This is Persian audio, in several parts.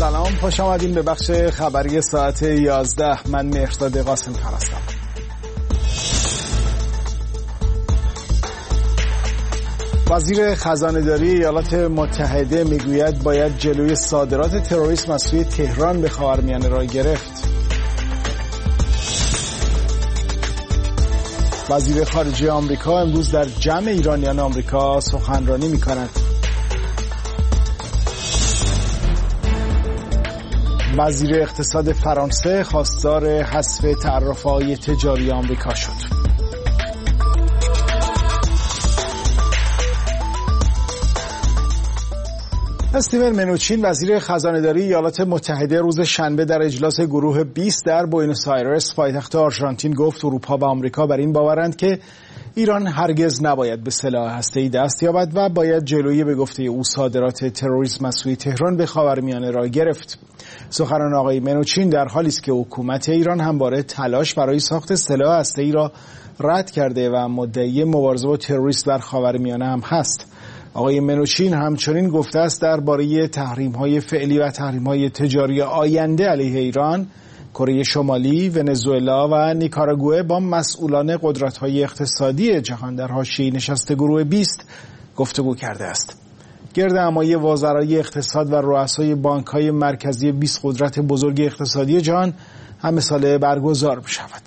سلام، خوش آمدین به بخش خبری ساعت 11. من مهرداد قاسم هستم. وزیر خزانه‌داری ایالات متحده میگوید باید جلوی صادرات تروریسم از سوی تهران به خاورمیانه را گرفت. وزیر خارجه آمریکا امروز در جمع ایرانیان آمریکا سخنرانی می‌کند. وزیر اقتصاد فرانسه خواستار حذف تعرفه‌های تجاری آمریکا شد. استیون منوچین وزیر خزانه‌داری ایالات متحده روز شنبه در اجلاس گروه 20 در بوئنوس آیرس پایتخت آرژانتین گفت اروپا و آمریکا بر این باورند که ایران هرگز نباید به سلاح هسته‌ای دست یابد و باید جلوی به گفته او صادرات تروریسم از سوی تهران به خاورمیانه را گرفت. سخنان آقای منوچین در حالی است که حکومت ایران همواره تلاش برای ساخت سلاح هسته‌ای را رد کرده و مدعی مبارزه با تروریسم در خاورمیانه هم هست. آقای منوچین همچنین گفته است درباره تحریم‌های فعلی و تحریم‌های تجاری آینده علیه ایران، کره شمالی، ونزوئلا و نیکاراگوئه با مسئولان قدرت‌های اقتصادی جهان در حاشیه نشست گروه 20 گفتگو کرده است. گردهمایی وزرای اقتصاد و رؤسای بانک‌های مرکزی 20 قدرت بزرگ اقتصادی جهان همه ساله برگزار می‌شود.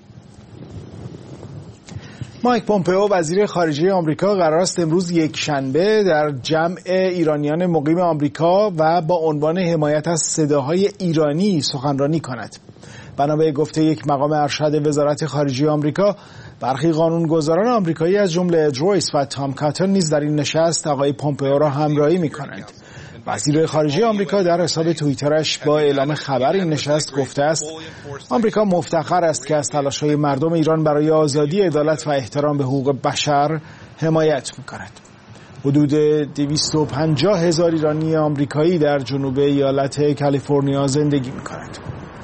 مایک پومپئو وزیر خارجه آمریکا قرار است امروز یک شنبه در جمع ایرانیان مقیم آمریکا و با عنوان حمایت از صداهای ایرانی سخنرانی کند. بنا به گفته یک مقام ارشد وزارت خارجه آمریکا، برخی قانونگذاران آمریکایی از جمله اد رویس و تام کاتن نیز در این نشست آقای پومپئو را همراهی می‌کنند. وزیر خارجه آمریکا در حساب توییترش با اعلام خبر این نشست گفته است آمریکا مفتخر است که از تلاش‌های مردم ایران برای آزادی، عدالت و احترام به حقوق بشر حمایت می‌کند. حدود 250,000 ایرانی آمریکایی در جنوب ایالت کالیفرنیا زندگی می‌کنند.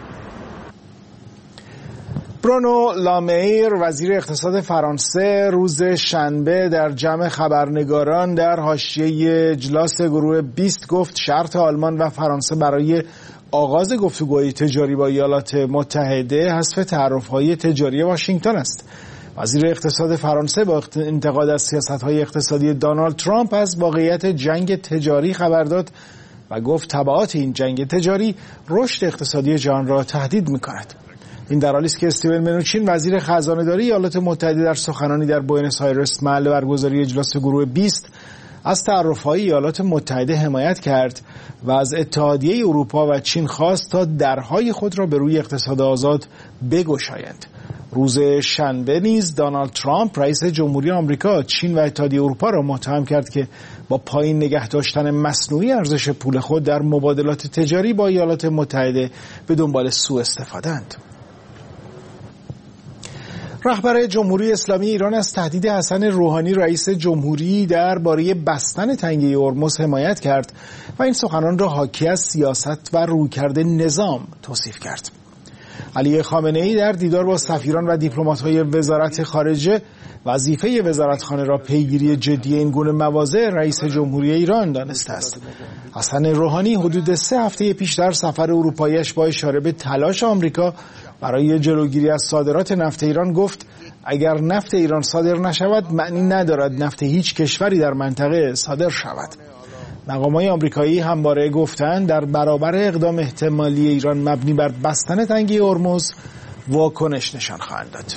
برونو لامیر وزیر اقتصاد فرانسه روز شنبه در جمع خبرنگاران در حاشیه اجلاس گروه 20 گفت شرط آلمان و فرانسه برای آغاز گفتگوهای تجاری با ایالات متحده حذف تعرفه‌های تجاری واشنگتن است. وزیر اقتصاد فرانسه با انتقاد از سیاست‌های اقتصادی دونالد ترامپ از واقعیت جنگ تجاری خبر داد و گفت تبعات این جنگ تجاری رشد اقتصادی جهان را تهدید می‌کند. این در حالی است که استیون منوچین وزیر خزانه‌داری ایالات متحده در سخنرانی در بوئنوس آیرس محل برگزاری اجلاس گروه 20 از تعرفه‌های ایالات متحده حمایت کرد و از اتحادیه اروپا و چین خواست تا درهای خود را به روی اقتصاد آزاد بگشایند. روز شنبه نیز دونالد ترامپ رئیس جمهوری آمریکا چین و اتحادیه اروپا را متهم کرد که با پایین نگه داشتن مصنوعی ارزش پول خود در مبادلات تجاری با ایالات متحده به دنبال سوء استفاده‌اند. رهبر جمهوری اسلامی ایران از تهدید حسن روحانی رئیس جمهوری درباره بستن تنگه هرمز حمایت کرد و این سخنان را حاکی از سیاست و رویکرد نظام توصیف کرد. علی خامنه‌ای در دیدار با سفیران و دیپلمات‌های وزارت خارجه وظیفه وزارتخانه را پیگیری جدی این گونه مواضع رئیس جمهوری ایران دانسته است. حسن روحانی حدود 3 هفته پیش در سفر اروپایی‌اش با اشاره به تلاش آمریکا برای جلوگیری از صادرات نفت ایران گفت اگر نفت ایران صادر نشود معنی ندارد نفت هیچ کشوری در منطقه صادر شود. مقامات آمریکایی همواره گفتند در برابر اقدام احتمالی ایران مبنی بر بستن تنگه هرمز واکنش نشان خواهند داد.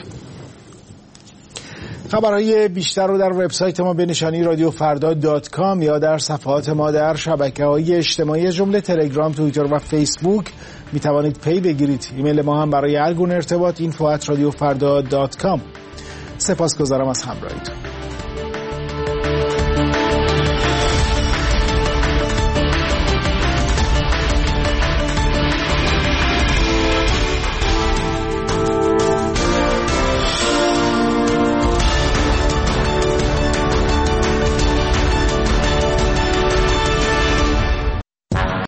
خبرهای بیشتر رو در وبسایت ما به نشانی رادیوفردا.com یا در صفحات ما در شبکه‌های اجتماعی جمله تلگرام، توییتر و فیسبوک می توانید پی بگیرید. ایمیل ما هم برای هر گونه ارتباط info@radiofarda.com. سپاسگزارم از همراهیتون.